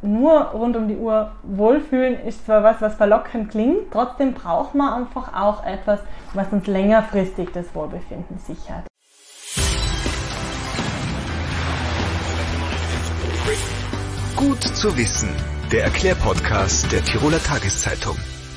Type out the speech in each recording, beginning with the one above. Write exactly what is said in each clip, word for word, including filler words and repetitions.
nur rund um die Uhr wohlfühlen ist zwar was, was verlockend klingt, trotzdem braucht man einfach auch etwas, was uns längerfristig das Wohlbefinden sichert. Gut zu wissen, der Erklärpodcast der Tiroler Tageszeitung.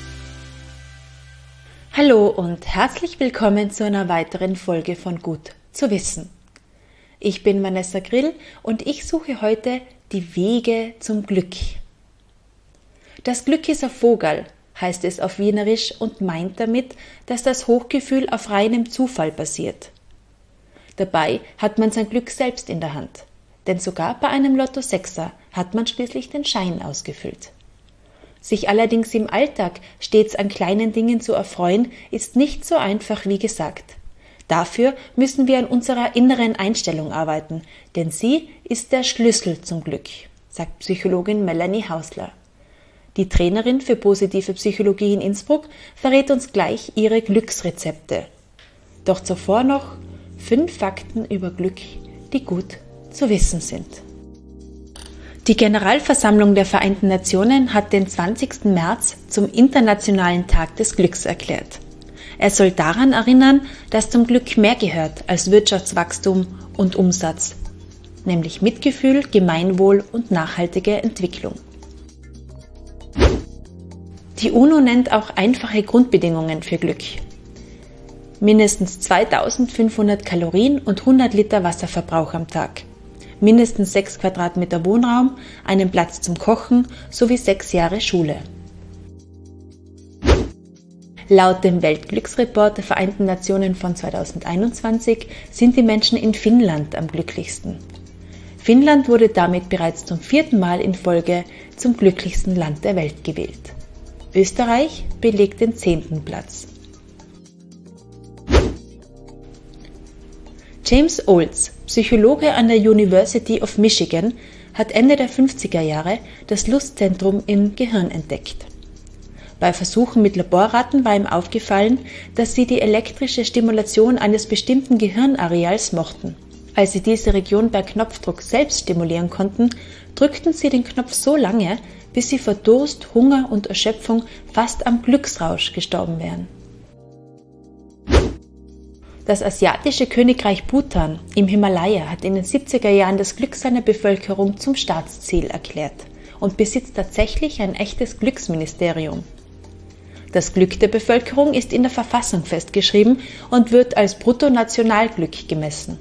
Hallo und herzlich willkommen zu einer weiteren Folge von Gut zu wissen. Ich bin Vanessa Grill und ich suche heute die Wege zum Glück. Das Glück ist ein Vogel, heißt es auf Wienerisch und meint damit, dass das Hochgefühl auf reinem Zufall basiert. Dabei hat man sein Glück selbst in der Hand, denn sogar bei einem Lotto-Sechser hat man schließlich den Schein ausgefüllt. Sich allerdings im Alltag stets an kleinen Dingen zu erfreuen, ist nicht so einfach wie gesagt. Dafür müssen wir an unserer inneren Einstellung arbeiten, denn sie ist der Schlüssel zum Glück, sagt Psychologin Melanie Hausler. Die Trainerin für positive Psychologie in Innsbruck verrät uns gleich ihre Glücksrezepte. Doch zuvor noch fünf Fakten über Glück, die gut zu wissen sind. Die Generalversammlung der Vereinten Nationen hat den zwanzigsten März zum Internationalen Tag des Glücks erklärt. Er soll daran erinnern, dass zum Glück mehr gehört als Wirtschaftswachstum und Umsatz, nämlich Mitgefühl, Gemeinwohl und nachhaltige Entwicklung. Die UNO nennt auch einfache Grundbedingungen für Glück. Mindestens zweitausendfünfhundert Kalorien und hundert Liter Wasserverbrauch am Tag. Mindestens sechs Quadratmeter Wohnraum, einen Platz zum Kochen sowie sechs Jahre Schule. Laut dem Weltglücksreport der Vereinten Nationen von zweitausendeinundzwanzig sind die Menschen in Finnland am glücklichsten. Finnland wurde damit bereits zum vierten Mal in Folge zum glücklichsten Land der Welt gewählt. Österreich belegt den zehnten Platz. James Olds, Psychologe an der University of Michigan, hat Ende der fünfziger Jahre das Lustzentrum im Gehirn entdeckt. Bei Versuchen mit Laborratten war ihm aufgefallen, dass sie die elektrische Stimulation eines bestimmten Gehirnareals mochten. Als sie diese Region per Knopfdruck selbst stimulieren konnten, drückten sie den Knopf so lange, bis sie vor Durst, Hunger und Erschöpfung fast am Glücksrausch gestorben wären. Das asiatische Königreich Bhutan im Himalaya hat in den siebziger Jahren das Glück seiner Bevölkerung zum Staatsziel erklärt und besitzt tatsächlich ein echtes Glücksministerium. Das Glück der Bevölkerung ist in der Verfassung festgeschrieben und wird als Bruttonationalglück gemessen.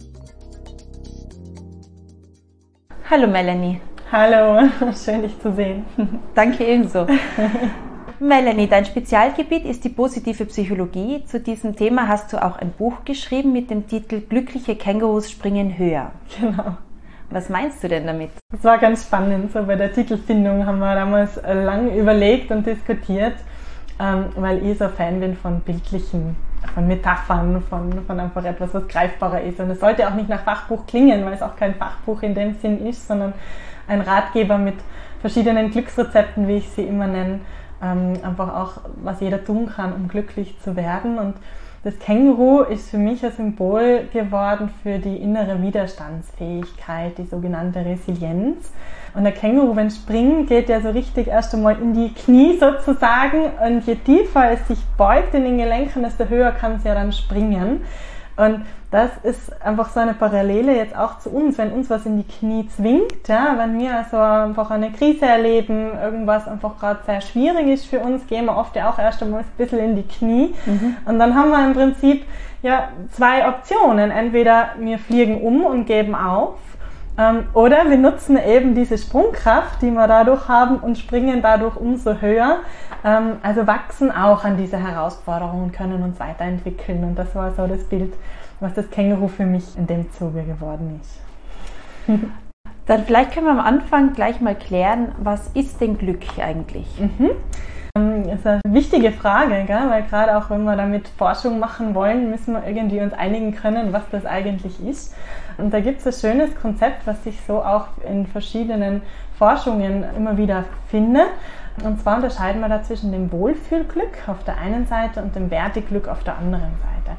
Hallo Melanie. Hallo, schön dich zu sehen. Danke ebenso. Melanie, dein Spezialgebiet ist die positive Psychologie. Zu diesem Thema hast du auch ein Buch geschrieben mit dem Titel Glückliche Kängurus springen höher. Genau. Was meinst du denn damit? Das war ganz spannend. So bei der Titelfindung haben wir damals lang überlegt und diskutiert, ähm, weil ich so Fan bin von bildlichen, von Metaphern, von, von einfach etwas, was greifbarer ist. Und es sollte auch nicht nach Fachbuch klingen, weil es auch kein Fachbuch in dem Sinn ist, sondern ein Ratgeber mit verschiedenen Glücksrezepten, wie ich sie immer nenne. Ähm, einfach auch, was jeder tun kann, um glücklich zu werden. Und das Känguru ist für mich ein Symbol geworden für die innere Widerstandsfähigkeit, die sogenannte Resilienz. Und der Känguru, wenn es springt, geht ja so richtig erst einmal in die Knie sozusagen. Und je tiefer es sich beugt in den Gelenken, desto höher kann es ja dann springen. Und das ist einfach so eine Parallele jetzt auch zu uns, wenn uns was in die Knie zwingt, ja, wenn wir also einfach eine Krise erleben, irgendwas einfach gerade sehr schwierig ist für uns, gehen wir oft ja auch erst einmal ein bisschen in die Knie. Mhm. Und dann haben wir im Prinzip ja zwei Optionen. Entweder wir fliegen um und geben auf, ähm, oder wir nutzen eben diese Sprungkraft, die wir dadurch haben und springen dadurch umso höher. Ähm, also wachsen auch an diese Herausforderungen und können uns weiterentwickeln. Und das war so das Bild, was das Känguru für mich in dem Zuge geworden ist. Dann vielleicht können wir am Anfang gleich mal klären, was ist denn Glück eigentlich? Mhm. Das ist eine wichtige Frage, gell? Weil gerade auch wenn wir damit Forschung machen wollen, müssen wir irgendwie uns einigen können, was das eigentlich ist. Und da gibt es ein schönes Konzept, was sich so auch in verschiedenen Forschungen immer wieder findet. Und zwar unterscheiden wir da zwischen dem Wohlfühlglück auf der einen Seite und dem Werteglück auf der anderen Seite.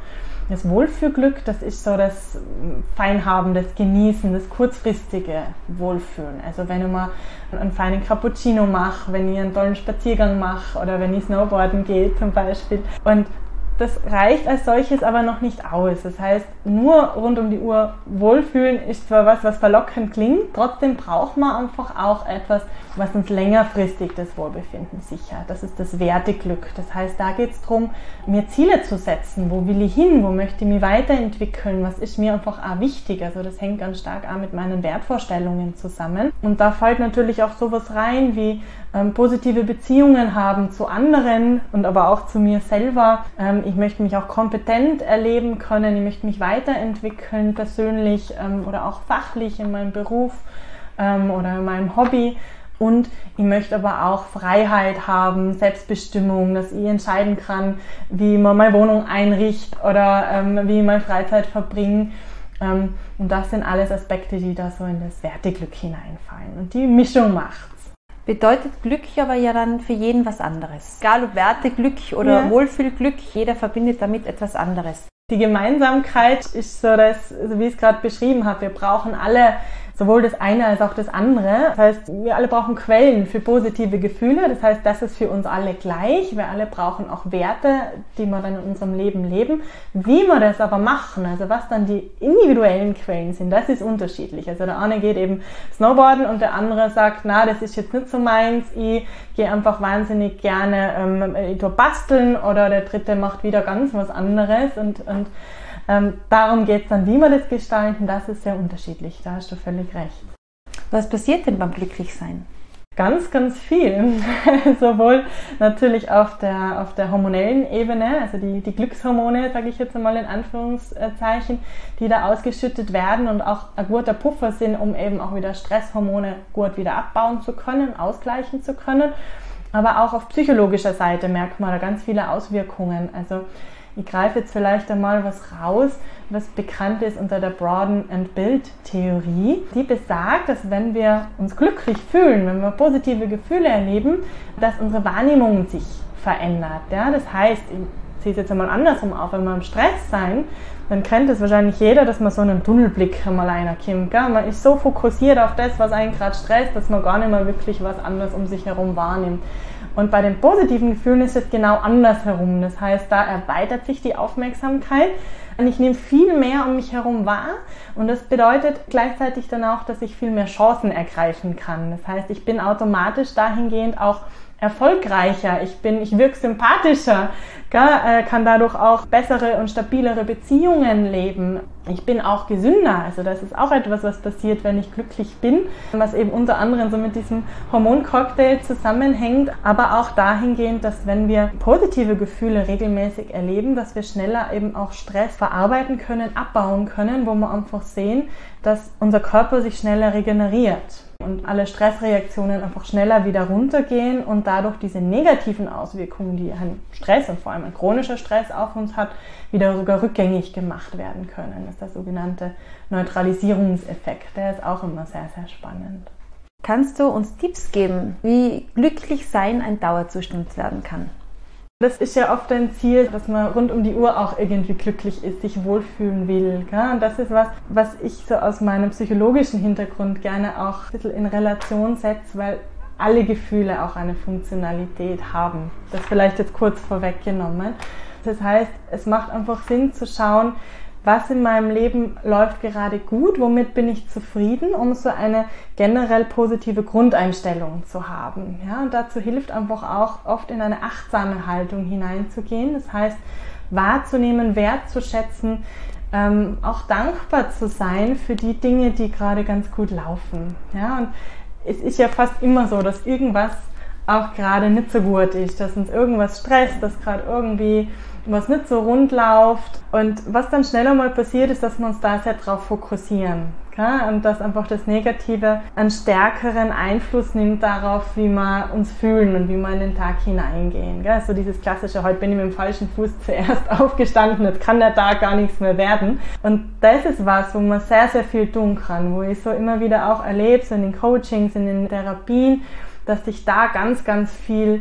Das Wohlfühlglück, das ist so das Feinhaben, das Genießen, das kurzfristige Wohlfühlen. Also wenn ich mal einen feinen Cappuccino mache, wenn ich einen tollen Spaziergang mache oder wenn ich Snowboarden gehe zum Beispiel. Und das reicht als solches aber noch nicht aus. Das heißt, nur rund um die Uhr wohlfühlen ist zwar was, was verlockend klingt, trotzdem braucht man einfach auch etwas, was uns längerfristig das Wohlbefinden sichert. Das ist das Werteglück. Das heißt, da geht es darum, mir Ziele zu setzen. Wo will ich hin? Wo möchte ich mich weiterentwickeln? Was ist mir einfach auch wichtig? Also das hängt ganz stark auch mit meinen Wertvorstellungen zusammen. Und da fällt natürlich auch sowas rein wie ähm, positive Beziehungen haben zu anderen und aber auch zu mir selber. Ähm, ich möchte mich auch kompetent erleben können. Ich möchte mich weiterentwickeln, persönlich ähm, oder auch fachlich in meinem Beruf ähm, oder in meinem Hobby. Und ich möchte aber auch Freiheit haben, Selbstbestimmung, dass ich entscheiden kann, wie man meine Wohnung einrichtet oder ähm, wie ich meine Freizeit verbringe. Ähm, und das sind alles Aspekte, die da so in das Werteglück hineinfallen. Und die Mischung macht's. Bedeutet Glück aber ja dann für jeden was anderes. Egal ob Werteglück oder ja. Wohlfühlglück, jeder verbindet damit etwas anderes. Die Gemeinsamkeit ist so, dass, so wie ich es gerade beschrieben habe, wir brauchen alle sowohl das eine als auch das andere. Das heißt, wir alle brauchen Quellen für positive Gefühle. Das heißt, das ist für uns alle gleich. Wir alle brauchen auch Werte, die wir dann in unserem Leben leben. Wie wir das aber machen, also was dann die individuellen Quellen sind, das ist unterschiedlich. Also der eine geht eben Snowboarden und der andere sagt, na, das ist jetzt nicht so meins. Ich gehe einfach wahnsinnig gerne ähm, ich tue basteln, oder der dritte macht wieder ganz was anderes und, und Ähm, darum geht es dann, wie wir das gestalten, das ist sehr unterschiedlich, da hast du völlig recht. Was passiert denn beim Glücklichsein? Ganz, ganz viel. Sowohl natürlich auf der, auf der hormonellen Ebene, also die, die Glückshormone, sage ich jetzt einmal in Anführungszeichen, die da ausgeschüttet werden und auch ein guter Puffer sind, um eben auch wieder Stresshormone gut wieder abbauen zu können, ausgleichen zu können. Aber auch auf psychologischer Seite merkt man da ganz viele Auswirkungen. Also ich greife jetzt vielleicht einmal was raus, was bekannt ist unter der Broaden and Build Theorie. Die besagt, dass wenn wir uns glücklich fühlen, wenn wir positive Gefühle erleben, dass unsere Wahrnehmung sich verändert. Ja? Das heißt, ich ziehe es jetzt einmal andersrum auf, wenn wir im Stress sein, dann kennt es wahrscheinlich jeder, dass man so einen Tunnelblick einmal reinkommt. Gell? Man ist so fokussiert auf das, was einen gerade stresst, dass man gar nicht mehr wirklich was anderes um sich herum wahrnimmt. Und bei den positiven Gefühlen ist es genau andersherum. Das heißt, da erweitert sich die Aufmerksamkeit und ich nehme viel mehr um mich herum wahr. Und das bedeutet gleichzeitig dann auch, dass ich viel mehr Chancen ergreifen kann. Das heißt, ich bin automatisch dahingehend auch erfolgreicher, ich bin, ich wirke sympathischer, gell, kann dadurch auch bessere und stabilere Beziehungen leben. Ich bin auch gesünder, also das ist auch etwas, was passiert, wenn ich glücklich bin, was eben unter anderem so mit diesem Hormoncocktail zusammenhängt, aber auch dahingehend, dass wenn wir positive Gefühle regelmäßig erleben, dass wir schneller eben auch Stress verarbeiten können, abbauen können, wo wir einfach sehen, dass unser Körper sich schneller regeneriert und alle Stressreaktionen einfach schneller wieder runtergehen und dadurch diese negativen Auswirkungen, die ein Stress und vor allem ein chronischer Stress auf uns hat, wieder sogar rückgängig gemacht werden können. Das ist der sogenannte Neutralisierungseffekt. Der ist auch immer sehr, sehr spannend. Kannst du uns Tipps geben, wie glücklich sein ein Dauerzustand werden kann? Das ist ja oft ein Ziel, dass man rund um die Uhr auch irgendwie glücklich ist, sich wohlfühlen will. Gell? Und das ist was, was ich so aus meinem psychologischen Hintergrund gerne auch ein bisschen in Relation setze, weil alle Gefühle auch eine Funktionalität haben. Das vielleicht jetzt kurz vorweggenommen. Das heißt, es macht einfach Sinn zu schauen, was in meinem Leben läuft gerade gut, womit bin ich zufrieden, um so eine generell positive Grundeinstellung zu haben. Ja, und dazu hilft einfach auch oft in eine achtsame Haltung hineinzugehen. Das heißt, wahrzunehmen, wertzuschätzen, ähm, auch dankbar zu sein für die Dinge, die gerade ganz gut laufen. Ja, und es ist ja fast immer so, dass irgendwas auch gerade nicht so gut ist, dass uns irgendwas stresst, dass gerade irgendwie was nicht so rund läuft. Und was dann schneller mal passiert, ist, dass wir uns da sehr drauf fokussieren. Okay? Und dass einfach das Negative einen stärkeren Einfluss nimmt darauf, wie wir uns fühlen und wie wir in den Tag hineingehen. Gell? So dieses klassische, heute bin ich mit dem falschen Fuß zuerst aufgestanden, jetzt kann der Tag gar nichts mehr werden. Und das ist was, wo man sehr, sehr viel tun kann, wo ich so immer wieder auch erlebe, so in den Coachings, in den Therapien, dass sich da ganz, ganz viel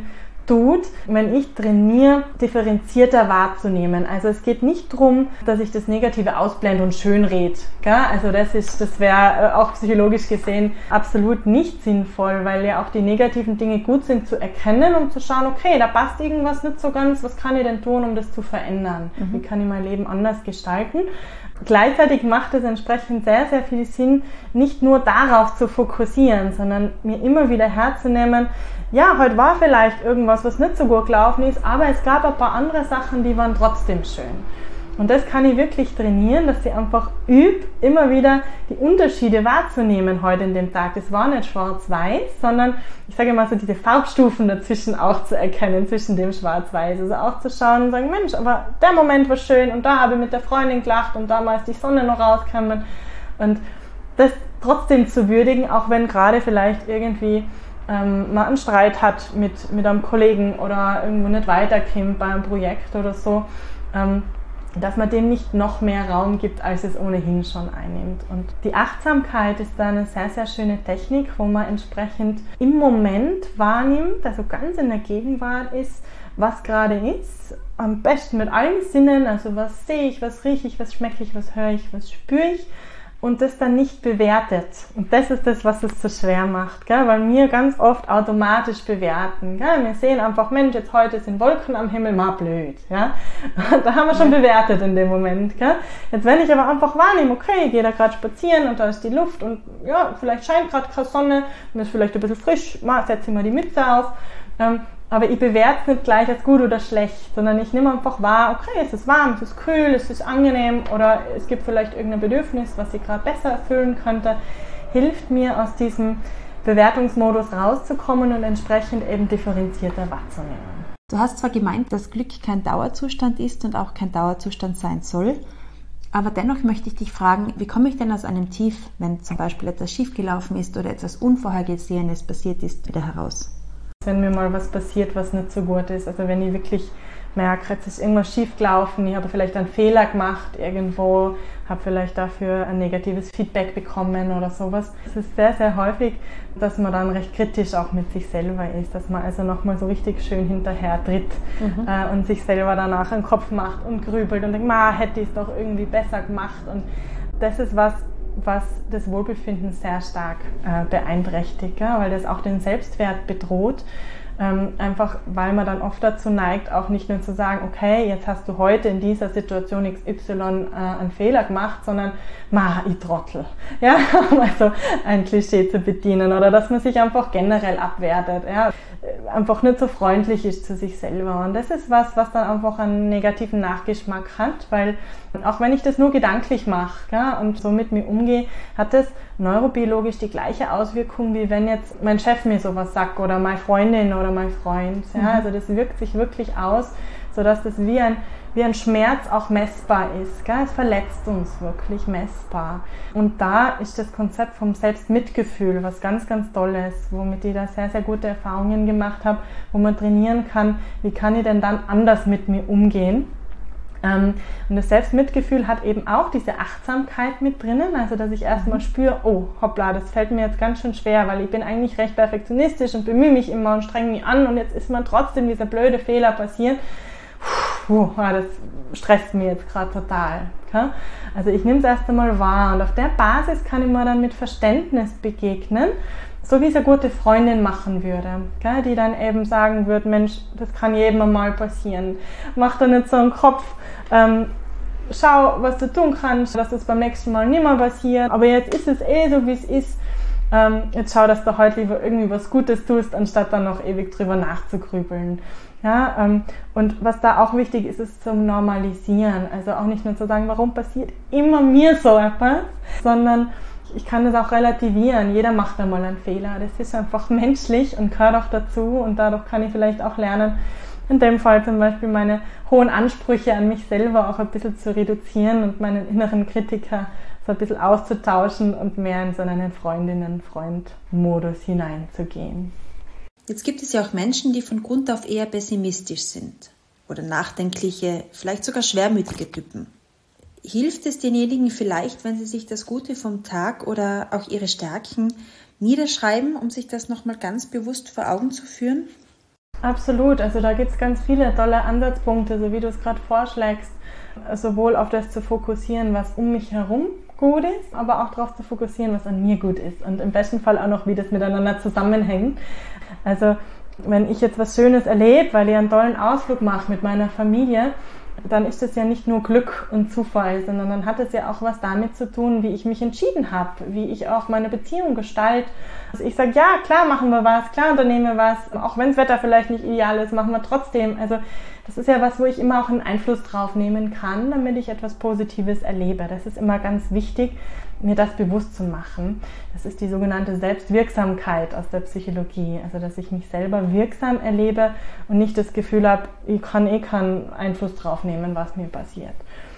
tut, wenn ich trainiere, differenzierter wahrzunehmen. Also es geht nicht darum, dass ich das Negative ausblende und schönrede. Also das ist, das wäre auch psychologisch gesehen absolut nicht sinnvoll, weil ja auch die negativen Dinge gut sind zu erkennen und zu schauen, okay, da passt irgendwas nicht so ganz, was kann ich denn tun, um das zu verändern? Mhm. Wie kann ich mein Leben anders gestalten? Gleichzeitig macht es entsprechend sehr, sehr viel Sinn, nicht nur darauf zu fokussieren, sondern mir immer wieder herzunehmen, ja, heute war vielleicht irgendwas, was nicht so gut gelaufen ist, aber es gab ein paar andere Sachen, die waren trotzdem schön. Und das kann ich wirklich trainieren, dass ich einfach übe, immer wieder die Unterschiede wahrzunehmen heute in dem Tag. Das war nicht schwarz-weiß, sondern ich sage mal so diese Farbstufen dazwischen auch zu erkennen, zwischen dem schwarz-weiß. Also auch zu schauen und sagen, Mensch, aber der Moment war schön und da habe ich mit der Freundin gelacht und da mal ist die Sonne noch rausgekommen. Und das trotzdem zu würdigen, auch wenn gerade vielleicht irgendwie ähm, man einen Streit hat mit, mit einem Kollegen oder irgendwo nicht weiterkommt bei einem Projekt oder so, ähm, dass man dem nicht noch mehr Raum gibt, als es ohnehin schon einnimmt. Und die Achtsamkeit ist da eine sehr, sehr schöne Technik, wo man entsprechend im Moment wahrnimmt, also ganz in der Gegenwart ist, was gerade ist, am besten mit allen Sinnen, also was sehe ich, was rieche ich, was schmecke ich, was höre ich, was spüre ich, und das dann nicht bewertet. Und das ist das, was es so schwer macht, gell? Weil wir ganz oft automatisch bewerten. Gell? Wir sehen einfach, Mensch, jetzt heute sind Wolken am Himmel, mal blöd. Ja? Da haben wir schon bewertet in dem Moment. Gell? Jetzt wenn ich aber einfach wahrnehme, okay, ich gehe da gerade spazieren und da ist die Luft und ja, vielleicht scheint gerade keine Sonne und ist vielleicht ein bisschen frisch, mal setze ich mal die Mütze auf. Ähm, aber ich bewerte es nicht gleich als gut oder schlecht, sondern ich nehme einfach wahr, okay, es ist warm, es ist kühl, es ist angenehm oder es gibt vielleicht irgendein Bedürfnis, was ich gerade besser erfüllen könnte, hilft mir aus diesem Bewertungsmodus rauszukommen und entsprechend eben differenzierter wahrzunehmen. Du hast zwar gemeint, dass Glück kein Dauerzustand ist und auch kein Dauerzustand sein soll, aber dennoch möchte ich dich fragen, wie komme ich denn aus einem Tief, wenn zum Beispiel etwas schiefgelaufen ist oder etwas Unvorhergesehenes passiert ist, wieder heraus? Wenn mir mal was passiert, was nicht so gut ist, also wenn ich wirklich merke, jetzt ist irgendwas schief gelaufen, ich habe vielleicht einen Fehler gemacht irgendwo, habe vielleicht dafür ein negatives Feedback bekommen oder sowas. Es ist sehr, sehr häufig, dass man dann recht kritisch auch mit sich selber ist, dass man also nochmal so richtig schön hinterher tritt mhm. äh, und sich selber danach einen Kopf macht und grübelt und denkt, ma, hätte ich es doch irgendwie besser gemacht. Und das ist was, was das Wohlbefinden sehr stark äh, beeinträchtigt, ja, weil das auch den Selbstwert bedroht, ähm, einfach weil man dann oft dazu neigt, auch nicht nur zu sagen, okay, jetzt hast du heute in dieser Situation X Y äh, einen Fehler gemacht, sondern, ma, ich Trottel, ja, also ein Klischee zu bedienen oder dass man sich einfach generell abwertet, ja, einfach nicht so freundlich ist zu sich selber und das ist was, was dann einfach einen negativen Nachgeschmack hat, weil auch wenn ich das nur gedanklich mache, ja, und so mit mir umgehe, hat das neurobiologisch die gleiche Auswirkung, wie wenn jetzt mein Chef mir sowas sagt oder meine Freundin oder mein Freund. Ja, mhm. Also das wirkt sich wirklich aus, sodass das wie ein, wie ein Schmerz auch messbar ist. Gell? Es verletzt uns wirklich messbar. Und da ist das Konzept vom Selbstmitgefühl was ganz, ganz Tolles, womit ich da sehr, sehr gute Erfahrungen gemacht habe, wo man trainieren kann, wie kann ich denn dann anders mit mir umgehen. Und das Selbstmitgefühl hat eben auch diese Achtsamkeit mit drinnen, also dass ich erstmal spüre, oh hoppla, das fällt mir jetzt ganz schön schwer, weil ich bin eigentlich recht perfektionistisch und bemühe mich immer und strenge mich an und jetzt ist mir trotzdem dieser blöde Fehler passiert. Puh, das stresst mich jetzt gerade total. Okay? Also ich nehme es erst einmal wahr und auf der Basis kann ich mir dann mit Verständnis begegnen, so wie es eine gute Freundin machen würde, gell? Die dann eben sagen würde, Mensch, das kann jedem einmal passieren. Mach da nicht so einen Kopf, ähm, schau, was du tun kannst, dass das beim nächsten Mal nicht mehr passiert, aber jetzt ist es eh so, wie es ist. Ähm, jetzt schau, dass du heute lieber irgendwie was Gutes tust, anstatt dann noch ewig drüber nachzugrübeln. Ja, ähm, und was da auch wichtig ist, ist zum Normalisieren. Also auch nicht nur zu sagen, warum passiert immer mir so etwas, sondern ich kann das auch relativieren. Jeder macht einmal einen Fehler. Das ist einfach menschlich und gehört auch dazu. Und dadurch kann ich vielleicht auch lernen, in dem Fall zum Beispiel meine hohen Ansprüche an mich selber auch ein bisschen zu reduzieren und meinen inneren Kritiker so ein bisschen auszutauschen und mehr in so einen Freundinnen-Freund-Modus hineinzugehen. Jetzt gibt es ja auch Menschen, die von Grund auf eher pessimistisch sind oder nachdenkliche, vielleicht sogar schwermütige Typen. Hilft es denjenigen vielleicht, wenn sie sich das Gute vom Tag oder auch ihre Stärken niederschreiben, um sich das nochmal ganz bewusst vor Augen zu führen? Absolut, also da gibt es ganz viele tolle Ansatzpunkte, so wie du es gerade vorschlägst, sowohl auf das zu fokussieren, was um mich herum gut ist, aber auch darauf zu fokussieren, was an mir gut ist und im besten Fall auch noch, wie das miteinander zusammenhängt. Also wenn ich jetzt was Schönes erlebe, weil ich einen tollen Ausflug mache mit meiner Familie, dann ist das ja nicht nur Glück und Zufall, sondern dann hat es ja auch was damit zu tun, wie ich mich entschieden habe, wie ich auch meine Beziehung gestalte. Also ich sage, ja, klar machen wir was, klar unternehmen wir was, auch wenn das Wetter vielleicht nicht ideal ist, machen wir trotzdem. Also das ist ja was, wo ich immer auch einen Einfluss drauf nehmen kann, damit ich etwas Positives erlebe. Das ist immer ganz wichtig, mir das bewusst zu machen. Das ist die sogenannte Selbstwirksamkeit aus der Psychologie. Also, dass ich mich selber wirksam erlebe und nicht das Gefühl habe, ich kann eh keinen Einfluss drauf nehmen, was mir passiert.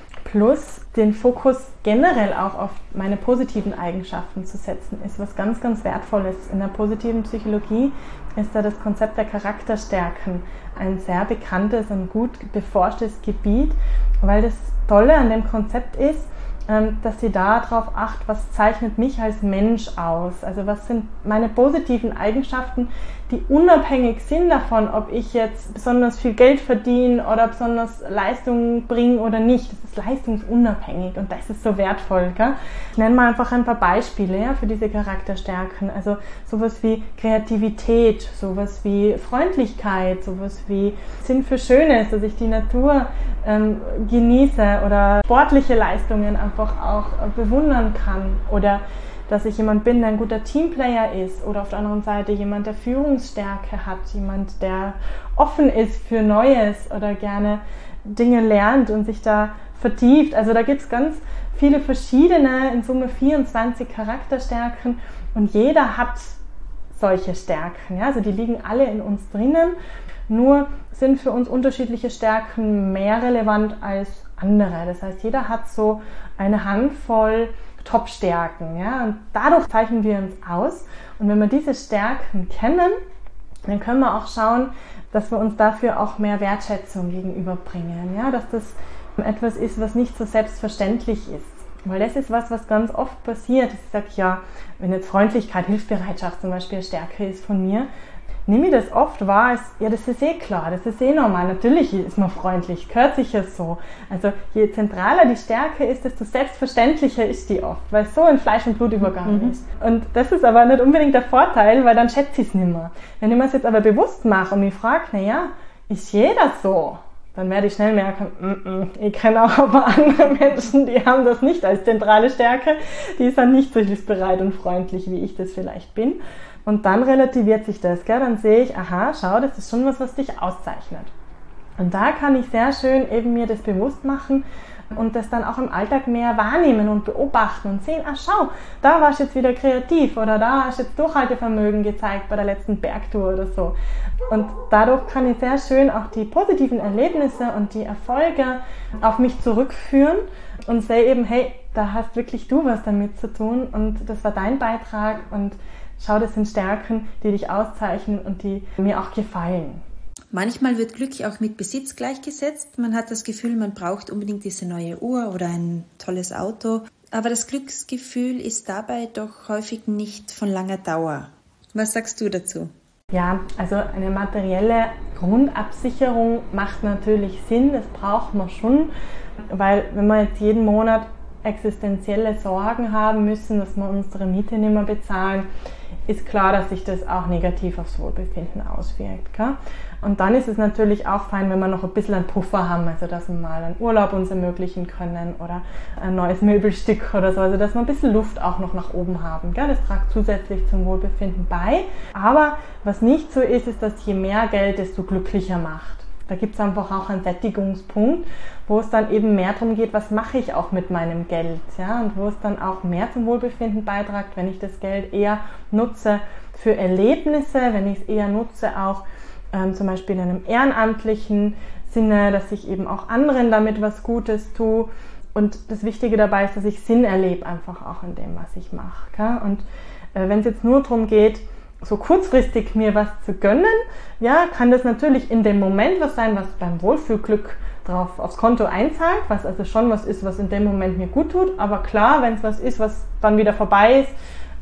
Plus den Fokus generell auch auf meine positiven Eigenschaften zu setzen, ist was ganz, ganz Wertvolles. In der positiven Psychologie ist da das Konzept der Charakterstärken ein sehr bekanntes und gut beforschtes Gebiet, weil das Tolle an dem Konzept ist, dass sie darauf achtet, was zeichnet mich als Mensch aus. Also was sind meine positiven Eigenschaften, die unabhängig sind davon, ob ich jetzt besonders viel Geld verdiene oder besonders Leistungen bringe oder nicht. Das ist leistungsunabhängig und das ist so wertvoll. Gell? Ich nenne mal einfach ein paar Beispiele, ja, für diese Charakterstärken. Also sowas wie Kreativität, sowas wie Freundlichkeit, sowas wie Sinn für Schönes, dass ich die Natur ähm, genieße oder sportliche Leistungen einfach auch bewundern kann oder dass ich jemand bin, der ein guter Teamplayer ist oder auf der anderen Seite jemand, der Führungsstärke hat, jemand, der offen ist für Neues oder gerne Dinge lernt und sich da vertieft. Also da gibt es ganz viele verschiedene, in Summe vierundzwanzig Charakterstärken und jeder hat solche Stärken. Ja? Also die liegen alle in uns drinnen, nur sind für uns unterschiedliche Stärken mehr relevant als andere. Das heißt, jeder hat so eine Handvoll Top-Stärken, ja, und dadurch zeichnen wir uns aus. Und wenn wir diese Stärken kennen, dann können wir auch schauen, dass wir uns dafür auch mehr Wertschätzung gegenüberbringen, ja, dass das etwas ist, was nicht so selbstverständlich ist. Weil das ist was, was ganz oft passiert. Ich sage, ja, wenn jetzt Freundlichkeit, Hilfsbereitschaft zum Beispiel eine Stärke ist von mir, nehme ich das oft wahr, als, ja, das ist eh klar, das ist eh normal, natürlich ist man freundlich, gehört sicher so. Also je zentraler die Stärke ist, desto selbstverständlicher ist die oft, weil es so in Fleisch und Blut übergangen mhm. ist. Und das ist aber nicht unbedingt der Vorteil, weil dann schätze ich es nicht mehr. Wenn ich mir es jetzt aber bewusst mache und mich frage, naja, ist jeder so? Dann werde ich schnell merken, mm -mm, ich kenne auch aber andere Menschen, die haben das nicht als zentrale Stärke, die sind nicht so hilfsbereit und freundlich, wie ich das vielleicht bin. Und dann relativiert sich das, gell? Dann sehe ich, aha, schau, das ist schon was, was dich auszeichnet. Und da kann ich sehr schön eben mir das bewusst machen und das dann auch im Alltag mehr wahrnehmen und beobachten und sehen, ach schau, da warst du jetzt wieder kreativ oder da hast du jetzt Durchhaltevermögen gezeigt bei der letzten Bergtour oder so. Und dadurch kann ich sehr schön auch die positiven Erlebnisse und die Erfolge auf mich zurückführen und sehe eben, hey, da hast wirklich du was damit zu tun und das war dein Beitrag und schau, das sind Stärken, die dich auszeichnen und die mir auch gefallen. Manchmal wird Glück auch mit Besitz gleichgesetzt. Man hat das Gefühl, man braucht unbedingt diese neue Uhr oder ein tolles Auto. Aber das Glücksgefühl ist dabei doch häufig nicht von langer Dauer. Was sagst du dazu? Ja, also eine materielle Grundabsicherung macht natürlich Sinn. Das braucht man schon, weil wenn wir jetzt jeden Monat existenzielle Sorgen haben müssen, dass wir unsere Miete nicht mehr bezahlen, ist klar, dass sich das auch negativ aufs Wohlbefinden auswirkt. Gell? Und dann ist es natürlich auch fein, wenn wir noch ein bisschen einen Puffer haben, also dass wir mal einen Urlaub uns ermöglichen können oder ein neues Möbelstück oder so, also dass wir ein bisschen Luft auch noch nach oben haben. Gell? Das tragt zusätzlich zum Wohlbefinden bei. Aber was nicht so ist, ist, dass je mehr Geld, desto glücklicher macht. Da gibt es einfach auch einen Sättigungspunkt, wo es dann eben mehr darum geht, was mache ich auch mit meinem Geld, ja, und wo es dann auch mehr zum Wohlbefinden beiträgt, wenn ich das Geld eher nutze für Erlebnisse, wenn ich es eher nutze auch ähm, zum Beispiel in einem ehrenamtlichen Sinne, dass ich eben auch anderen damit was Gutes tue. Und das Wichtige dabei ist, dass ich Sinn erlebe einfach auch in dem, was ich mache. Gell? Und äh, wenn es jetzt nur darum geht, so kurzfristig mir was zu gönnen, ja, kann das natürlich in dem Moment was sein, was beim Wohlfühlglück drauf aufs Konto einzahlt, was also schon was ist, was in dem Moment mir gut tut. Aber klar, wenn es was ist, was dann wieder vorbei ist,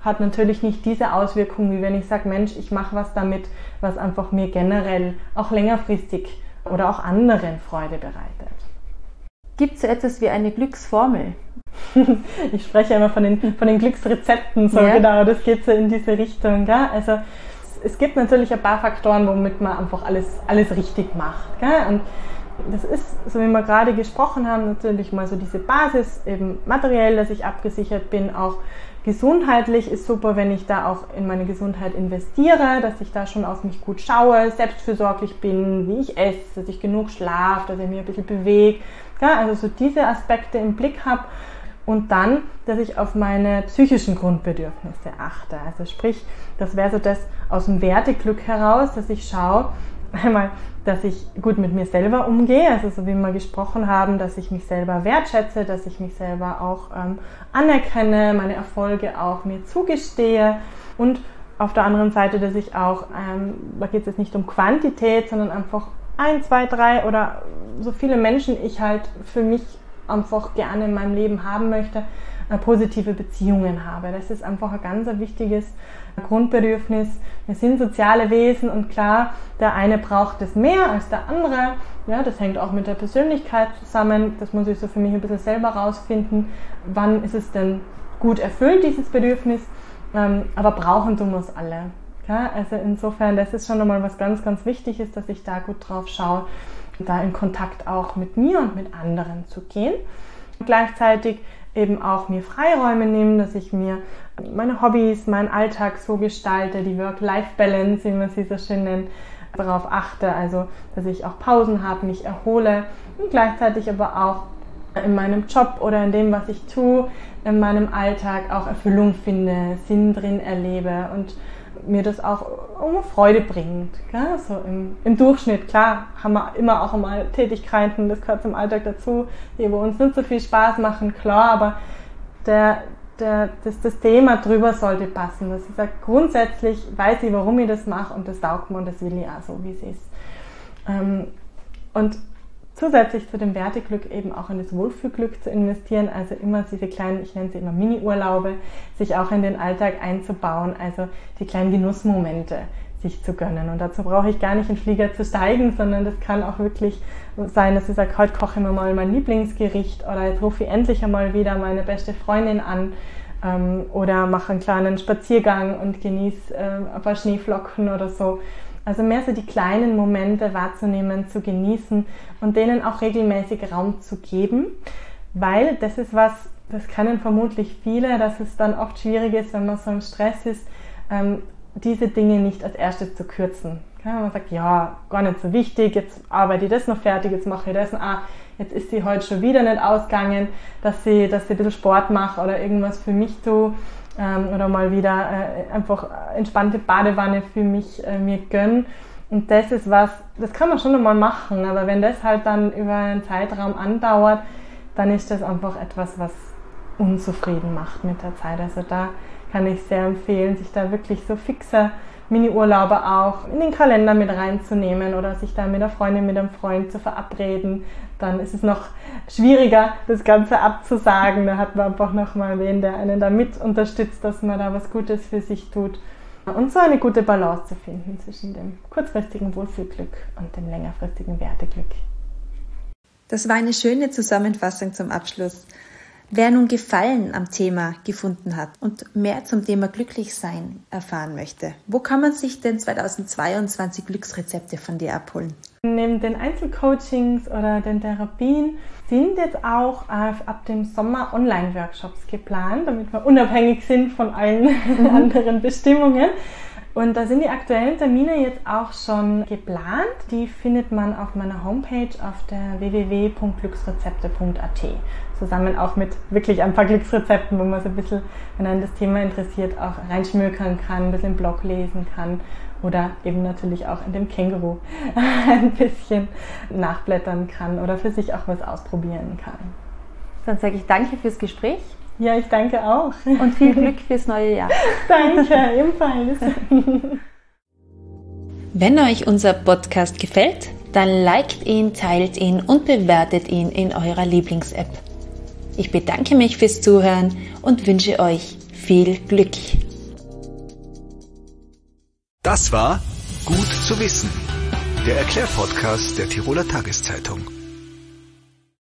hat natürlich nicht diese Auswirkung, wie wenn ich sage, Mensch, ich mache was damit, was einfach mir generell auch längerfristig oder auch anderen Freude bereitet. Gibt es so etwas wie eine Glücksformel? Ich spreche immer von den, von den Glücksrezepten, so ja. Genau, das geht so in diese Richtung. Gell? Also es gibt natürlich ein paar Faktoren, womit man einfach alles, alles richtig macht. Gell? Und das ist, so wie wir gerade gesprochen haben, natürlich mal so diese Basis, eben materiell, dass ich abgesichert bin, auch gesundheitlich ist super, wenn ich da auch in meine Gesundheit investiere, dass ich da schon auf mich gut schaue, selbstfürsorglich bin, wie ich esse, dass ich genug schlafe, dass ich mich ein bisschen bewege. Ja, also so diese Aspekte im Blick habe und dann, dass ich auf meine psychischen Grundbedürfnisse achte. Also sprich, das wäre so das aus dem Werteglück heraus, dass ich schaue, einmal, dass ich gut mit mir selber umgehe, also so wie wir gesprochen haben, dass ich mich selber wertschätze, dass ich mich selber auch ähm, anerkenne, meine Erfolge auch mir zugestehe und auf der anderen Seite, dass ich auch, ähm, da geht es jetzt nicht um Quantität, sondern einfach ein, zwei, drei oder so viele Menschen ich halt für mich einfach gerne in meinem Leben haben möchte, äh, positive Beziehungen habe. Das ist einfach ein ganz ein wichtiges Grundbedürfnis. Wir sind soziale Wesen und klar, der eine braucht es mehr als der andere. Ja, das hängt auch mit der Persönlichkeit zusammen. Das muss ich so für mich ein bisschen selber rausfinden. Wann ist es denn gut erfüllt, dieses Bedürfnis? Ähm, aber brauchen tun wir es alle. Ja, also insofern, das ist schon nochmal was ganz, ganz wichtig ist, dass ich da gut drauf schaue, da in Kontakt auch mit mir und mit anderen zu gehen. Und gleichzeitig eben auch mir Freiräume nehmen, dass ich mir meine Hobbys, meinen Alltag so gestalte, die Work-Life-Balance, wie man sie so schön nennt, darauf achte, also dass ich auch Pausen habe, mich erhole und gleichzeitig aber auch in meinem Job oder in dem, was ich tue, in meinem Alltag auch Erfüllung finde, Sinn drin erlebe und mir das auch um Freude bringt. Gell? So im, im Durchschnitt, klar, haben wir immer auch einmal Tätigkeiten, das gehört zum Alltag dazu, die bei uns nicht so viel Spaß machen, klar, aber der, der, das, das Thema drüber sollte passen. Dass ich sage, grundsätzlich weiß ich, warum ich das mache und das taugt mir und das will ich auch so, wie es ist. Ähm, und zusätzlich zu dem Werteglück eben auch in das Wohlfühlglück zu investieren, also immer diese kleinen, ich nenne sie immer Mini-Urlaube, sich auch in den Alltag einzubauen, also die kleinen Genussmomente sich zu gönnen. Und dazu brauche ich gar nicht in den Flieger zu steigen, sondern das kann auch wirklich sein, dass ich sage, heute koche ich mir mal mein Lieblingsgericht oder jetzt rufe ich endlich einmal wieder meine beste Freundin an ähm, oder mache einen kleinen Spaziergang und genieße äh, ein paar Schneeflocken oder so. Also mehr so die kleinen Momente wahrzunehmen, zu genießen und denen auch regelmäßig Raum zu geben, weil das ist was, das kennen vermutlich viele, dass es dann oft schwierig ist, wenn man so im Stress ist, ähm, diese Dinge nicht als erstes zu kürzen. Ja, man sagt, ja, gar nicht so wichtig, jetzt arbeite ich das noch fertig, jetzt mache ich das und ah, jetzt ist sie heute schon wieder nicht ausgegangen, dass sie, dass sie ein bisschen Sport mache oder irgendwas für mich tue. Oder mal wieder äh, einfach entspannte Badewanne für mich äh, mir gönnen. Und das ist was, das kann man schon einmal machen, aber wenn das halt dann über einen Zeitraum andauert, dann ist das einfach etwas, was unzufrieden macht mit der Zeit. Also da kann ich sehr empfehlen, sich da wirklich so fixe Mini-Urlaube auch in den Kalender mit reinzunehmen oder sich da mit einer Freundin, mit einem Freund zu verabreden. Dann ist es noch schwieriger, das Ganze abzusagen. Da hat man einfach nochmal wen, der einen da mit unterstützt, dass man da was Gutes für sich tut. Und so eine gute Balance zu finden zwischen dem kurzfristigen Wohlfühlglück und dem längerfristigen Werteglück. Das war eine schöne Zusammenfassung zum Abschluss. Wer nun Gefallen am Thema gefunden hat und mehr zum Thema Glücklichsein erfahren möchte, wo kann man sich denn zweitausendzweiundzwanzig Glücksrezepte von dir abholen? Neben den Einzelcoachings oder den Therapien sind jetzt auch ab dem Sommer Online-Workshops geplant, damit wir unabhängig sind von allen mhm. anderen Bestimmungen. Und da sind die aktuellen Termine jetzt auch schon geplant. Die findet man auf meiner Homepage auf der w w w punkt glücksrezepte punkt a t. Zusammen auch mit wirklich ein paar Glücksrezepten, wo man so ein bisschen, wenn einen das Thema interessiert, auch reinschmökern kann, ein bisschen im Blog lesen kann oder eben natürlich auch in dem Känguru ein bisschen nachblättern kann oder für sich auch was ausprobieren kann. Dann sage ich danke fürs Gespräch. Ja, ich danke auch. Und viel Glück fürs neue Jahr. Danke, ebenfalls. Wenn euch unser Podcast gefällt, dann liked ihn, teilt ihn und bewertet ihn in eurer Lieblings-App. Ich bedanke mich fürs Zuhören und wünsche euch viel Glück. Das war Gut zu wissen, der Erklärpodcast der Tiroler Tageszeitung.